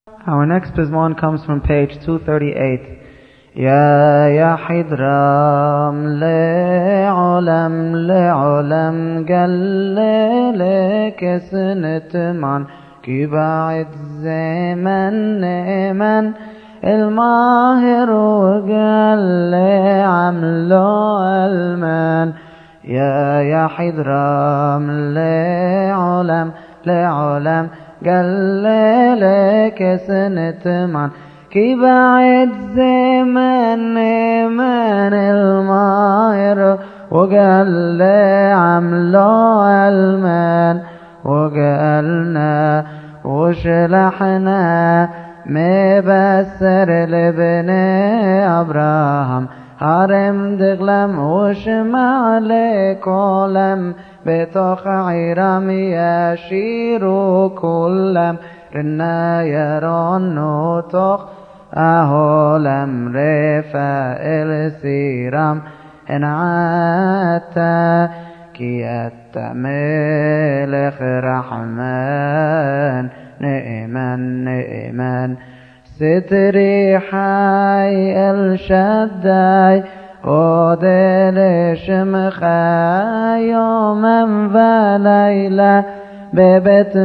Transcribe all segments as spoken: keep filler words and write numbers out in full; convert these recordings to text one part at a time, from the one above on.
Our next pizmon comes from page two thirty-eight. يا يا حضرام لعلم لعلم قل لك سنة من كي بعد زمن من الماهر وقال عملو المان. يا يا حضرام لعلم لعلم قال لك سنة من كي بعد زمن من الماهر وقال عملو المان. وقالنا وشلحنا مبسر لبني أبراهام هارم دغلم وشمع لكلم بتوخ عيرام يشيرو كلم رنا يرونو توخ أهولم رفا السيرام انعاتا كي ملك رحمن نئمن نئمن ستري حي الشداي ودل شمخا يوما وليلة ببت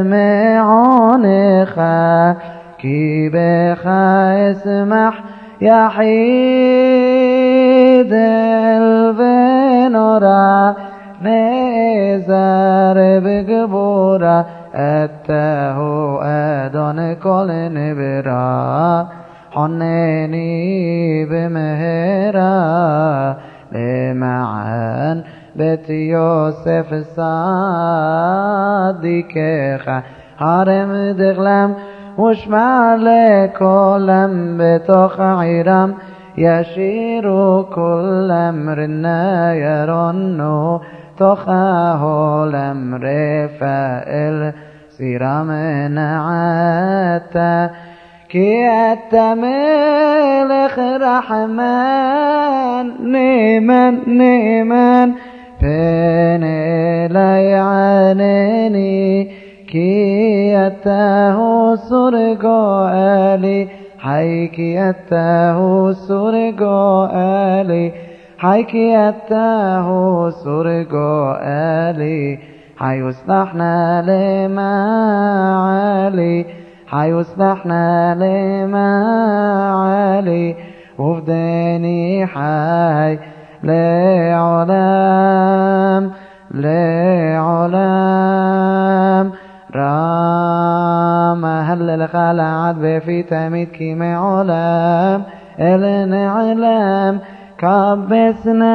معونخا كي بخا اسمح يحيد البنورا نزار بقبورة أتاه أدون كل نبرا حنيني بمهرا لمعان بيت يوسف صادقها هارم دغلم وشمع لكلم بتوخ عيرام يشير كل أمرنا يرنو تخاه الأمر فائل سيرام نعاتا كي أتملك رحمن نيمان نيمان بين ليعانني كي أتاه سرقو آلي حي كي أتاه سرقو آلي حي كي أتاه سرقو آلي حي وصلحنا لما عالي حي وصلحنا لما عالي وفداني حي لعلام لعلام رام هلل خلعت بفي تميت كيما علام النعلام كبسنا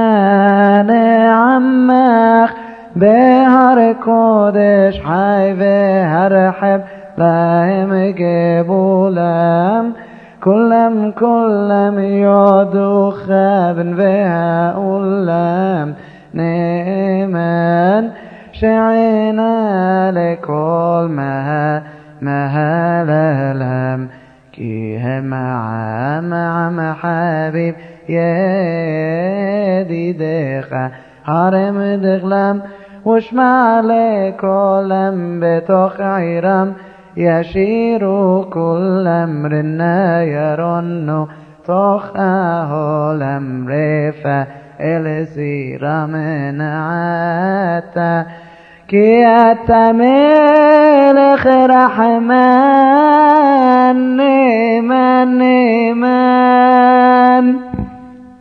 لعمخ بهر كودش حي بهر حب لهم قبولام كلم كلم يعدو خابن بها أولام نيمان شعينا لكل مها مها للم كي هم عام عام حبيب يدي دخا هارم دغلم وشمع لكلم بتوخ عيرام يشير كل أمرنا يرنو توخ أهو الأمر فالسير من عاتا كي أتملك رحمن نيمان نيمان